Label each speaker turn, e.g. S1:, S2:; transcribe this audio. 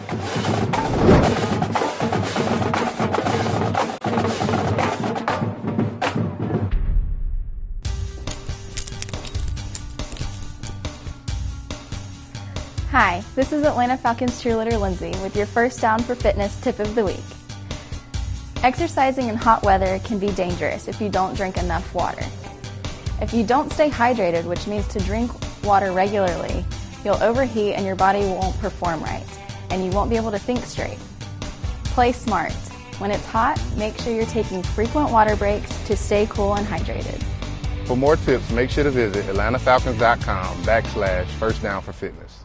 S1: Hi, this is Atlanta Falcons cheerleader Lindsay with your First Down for Fitness tip of the week. Exercising in hot weather can be dangerous if you don't drink enough water. If you don't stay hydrated, which means to drink water regularly, you'll overheat and your body won't perform right, and you won't be able to think straight. Play smart. When it's hot, make sure you're taking frequent water breaks to stay cool and hydrated.
S2: For more tips, make sure to visit atlantafalcons.com/firstdownforfitness.